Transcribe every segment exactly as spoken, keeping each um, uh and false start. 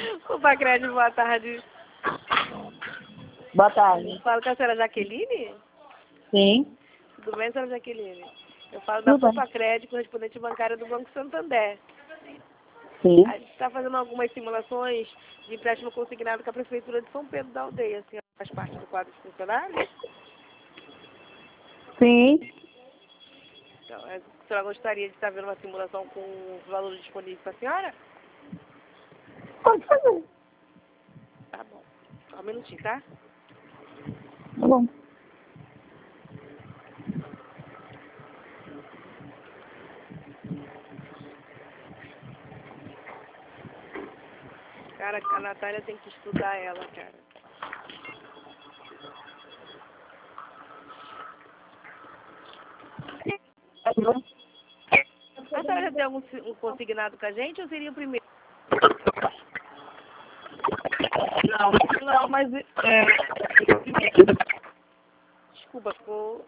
O Pacred, boa tarde. Boa tarde. Falo com a senhora Jaqueline? Sim. Tudo bem, senhora Jaqueline? Eu falo Tudo da bem. Pacred, correspondente bancária do Banco Santander. Sim. A gente está fazendo algumas simulações de empréstimo consignado com a Prefeitura de São Pedro da Aldeia. A senhora faz parte do quadro de funcionários? Sim. Então, a senhora gostaria de estar vendo uma simulação com os valores disponíveis para a senhora? Pode fazer. Tá bom. Só um minutinho, tá? Tá bom. Cara, a Natália tem que estudar ela, cara. A senhora já tem algum si- um consignado com a gente ou seria o primeiro? Não, não, mas é, Desculpa, ficou...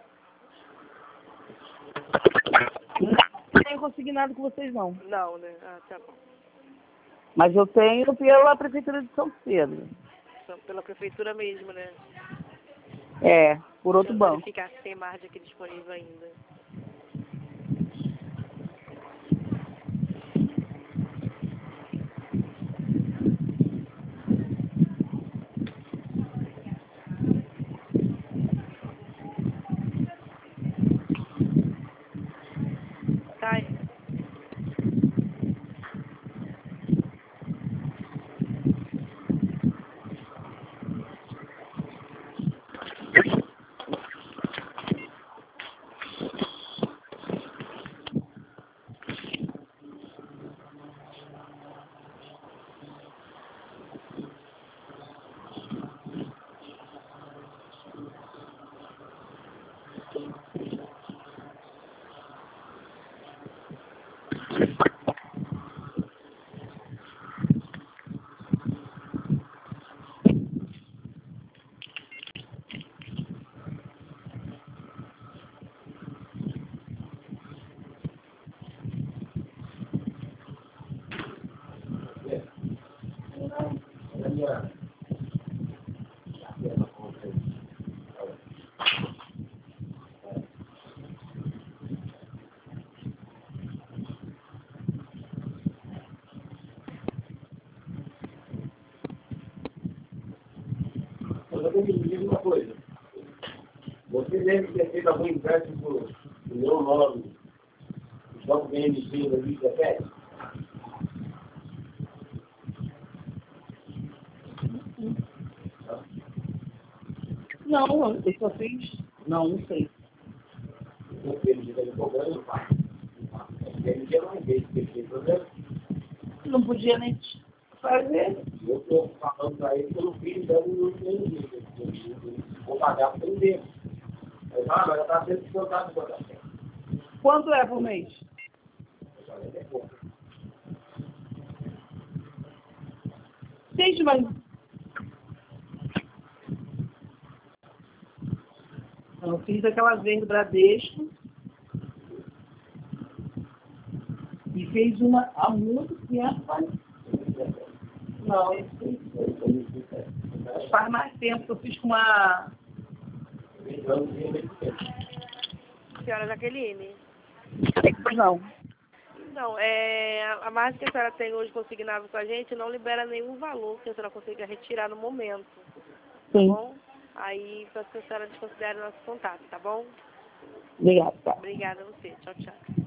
não tenho consignado com vocês não. Não, né? Ah, tá bom. Mas eu tenho pela Prefeitura de São Pedro. Só pela prefeitura mesmo, né? É, por outro Deixa eu banco. verificar se tem margem aqui disponível ainda. Tá. Eu tenho que dizer uma coisa. Você deve ter feito algum empréstimo do meu nome, só com o B M G em dois mil e dezessete? Não, eu só fiz. Não, não sei. O B M G está me cobrando, não faz. O B M G não é vez que tem problema. Não podia nem fazer. Eu estou falando para ele que eu não fiz, então eu não tenho. Vou pagar por tempo. Mas, ah, mas já está sendo descontado do café. Quanto é por mês? Gente, mas... Eu fiz aquela vez do Bradesco. E fez uma há muito tempo. Faz... Não, eu fiz... faz mais tempo que eu fiz com uma... Senhora Jaqueline? Não. Não, é, a margem que a senhora tem hoje consignado com a gente não libera nenhum valor que a senhora consiga retirar no momento. Tá Sim. bom? Aí, para que a senhora desconsidere o nosso contato, tá bom? Obrigada. Tá. Obrigada a você. Tchau, tchau.